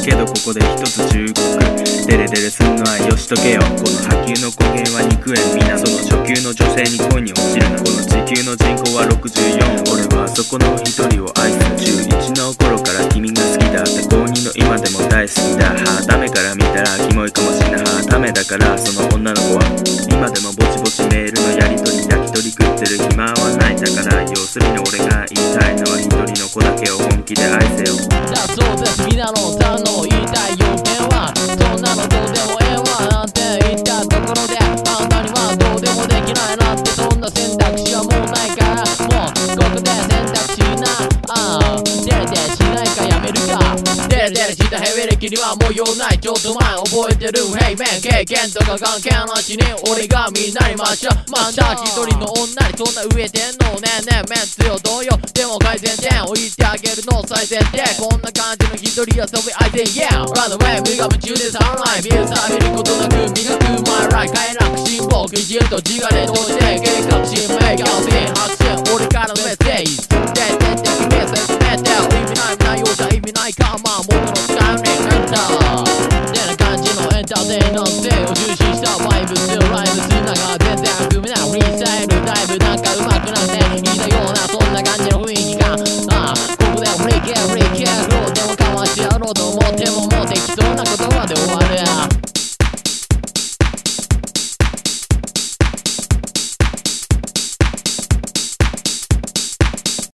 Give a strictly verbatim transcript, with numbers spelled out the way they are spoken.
けどここで一つ忠告。デレデレすんのはよしとけよ。この波及の語源は肉縁港の初級の女性に恋に落ちるな。この地球の人口はろくじゅうよん。俺はそこの一人を愛する。じゅういちの頃から君が好きだって高にの今でも大好きだ。はあダメから見たらキモいかもしれない。はあダメだからその女の子は今でもぼちぼちメールのやり取り焼き鳥食ってる暇はない。だから要するに俺が言いたいのは一人の子だけを本気で愛せよ。 だそうです皆の単の言いたい要件はそんなのどうでもええわなんて言ったところであんたにはどうでもできないなって。そんな選択肢はもうないからもうここで選択肢な。ああデレデレしないかやめるか。デレデレしたヘベ歴にはもう用ない。ちょっと前覚えてるヘイメン経験とか関係なしに俺がみんなにまっしゃまた一人の女にそんな植えてんのねえねえメンツよどうよ。でも改善点を言ってあげるの最善でこんな感じの一人遊び相手 Yeah Run away 無我夢中でサンライビールさびることなく磨く My right 快楽進歩基準と自我でどうして計画心明確性発信俺からのメッセージででで君は説明で意味ない内容じゃ意味ないかまあ元の使うねエンターってな感じのエンターテイナー性を重視したバイブスライブするなが全然含めないフリースタイルだいぶなんか上手くなっていいなようなそんな感じの雰囲気がああここでフリーキャーフリーキャーローでもかましてやろうと思ってももう適当